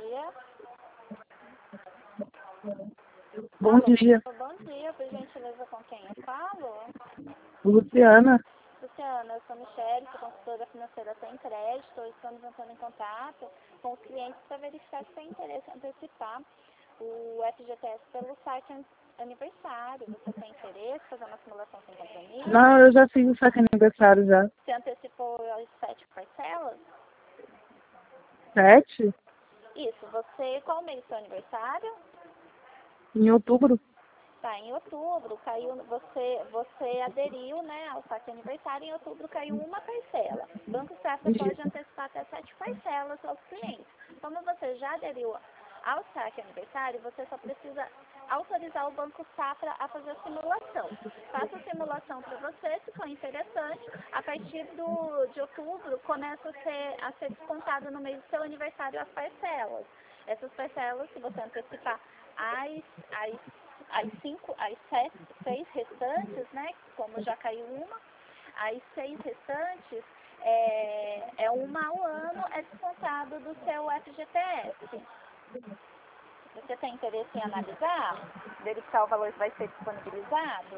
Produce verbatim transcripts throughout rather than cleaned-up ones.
dia. Bom Alô, dia, bom dia, por gentileza, com quem eu falo? Luciana. Luciana, eu sou Michele, sou consultora financeira Sem Crédito. Hoje estamos entrando em contato com os clientes para verificar se tem interesse em antecipar o F G T S pelo saque aniversário. Você tem interesse em fazer uma simulação sem compromisso? Não, eu já fiz o saque aniversário já. Você antecipou as sete parcelas? Sete? Isso, você, qual mês é seu aniversário? Em outubro? Tá, em outubro caiu, você, você aderiu, né, ao saque aniversário, em outubro caiu uma parcela. O Banco Safra pode Isso. antecipar até sete parcelas aos clientes. Como você já aderiu ao saque aniversário, você só precisa autorizar o Banco Safra a fazer a simulação. Faça a simulação para você, se for interessante. A partir do, de outubro, começa a ser, a ser descontado no mês do seu aniversário as parcelas. Essas parcelas, se você antecipar as, as As cinco, as sete, seis restantes, né, como já caiu uma, as seis restantes, é, é uma ao ano, é descontado do seu F G T S. Você tem interesse em analisar? Verificar o valor que vai ser disponibilizado?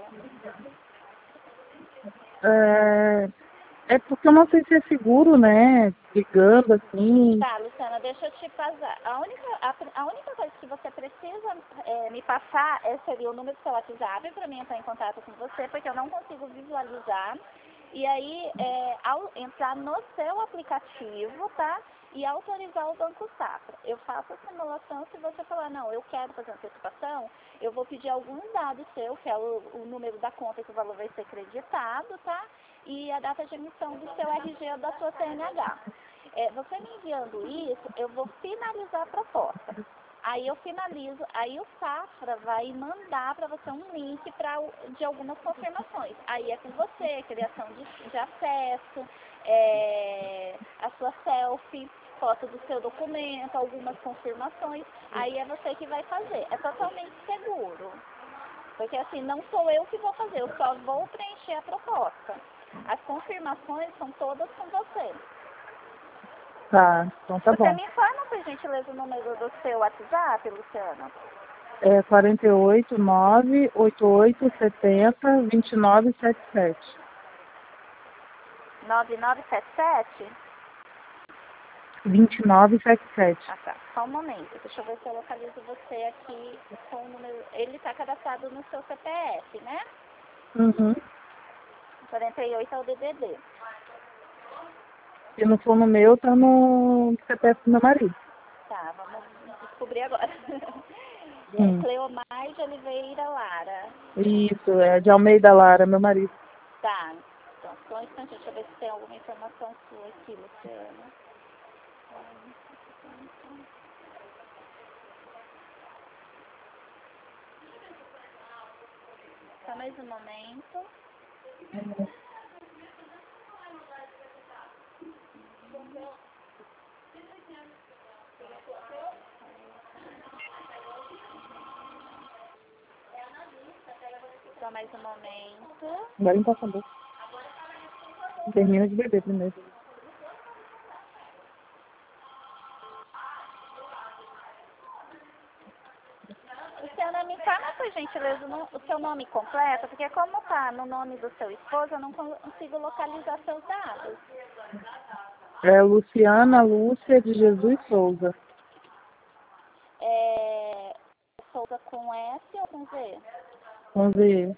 É, é porque eu não sei se é seguro, né? Ligando assim. Tá, Luciana, deixa eu te passar. A única, a, a única coisa que você precisa é, me passar é, seria o número do seu WhatsApp para mim entrar em contato com você, porque eu não consigo visualizar. E aí, é, ao entrar no seu aplicativo, tá? E autorizar o Banco Safra. Eu faço a simulação, se você falar, não, eu quero fazer antecipação, eu vou pedir alguns dados seu, que é o, o número da conta que o valor vai ser creditado, tá? E a data de emissão do seu R G ou da sua C N H. É, você me enviando isso, eu vou finalizar a proposta. Aí eu finalizo, aí o Safra vai mandar para você um link pra, de algumas confirmações. Aí é com você, criação de, de acesso, é, a sua selfie, foto do seu documento, algumas confirmações. Aí é você que vai fazer. É totalmente seguro. Porque assim, não sou eu que vou fazer, eu só vou preencher a proposta. As confirmações são todas com você. Tá, então tá Você bom. me informa, por gentileza, o número do seu WhatsApp, Luciana? É quarenta e oito, nove, oitenta e oito, setenta, vinte e nove, setenta e sete. nove nove sete sete? vinte e nove, setenta e sete. Ah, tá. Só um momento. Deixa eu ver se eu localizo você aqui com o número. Ele está cadastrado no seu C P F, né? Uhum. quarenta e oito é o D D D. Se não for no meu, tá no C P F do meu marido. Tá, vamos descobrir agora. É Hum. Cleomar de Oliveira Lara. Isso, é de Almeida Lara, meu marido. Tá. Então, só um instante, deixa eu ver se tem alguma informação sua aqui, Luciana. Só mais um momento. Só mais um momento. Agora encosta a boca. Termina de beber primeiro. Luciana, me fala, por gentileza, no- o seu nome completo, porque como tá no nome do seu esposo, eu não consigo localizar seus dados. É Luciana Lúcia de Jesus Souza. É... Souza com S ou com Z? Vamos ver.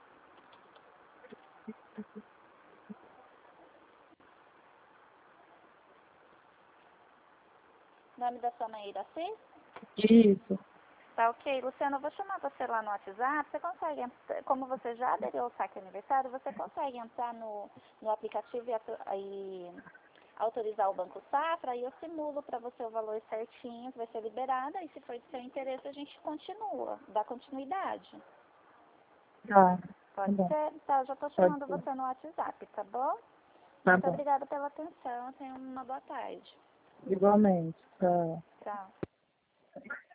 Nome da sua mãe, Iraci? Isso. Tá ok, Luciana, eu vou chamar você lá no WhatsApp. Você consegue, ent- como você já aderiu ao saque aniversário, você consegue entrar no, no aplicativo e, atu- e autorizar o Banco Safra, e eu simulo para você o valor certinho que vai ser liberado, e se for de seu interesse, a gente continua, dá continuidade. Tá. Tá Pode bom. ser? Tá, já estou Pode chamando ser. você no WhatsApp, tá bom? Tá Muito bom. obrigada pela atenção, tenha uma boa tarde. Igualmente. Tchau. Tchau.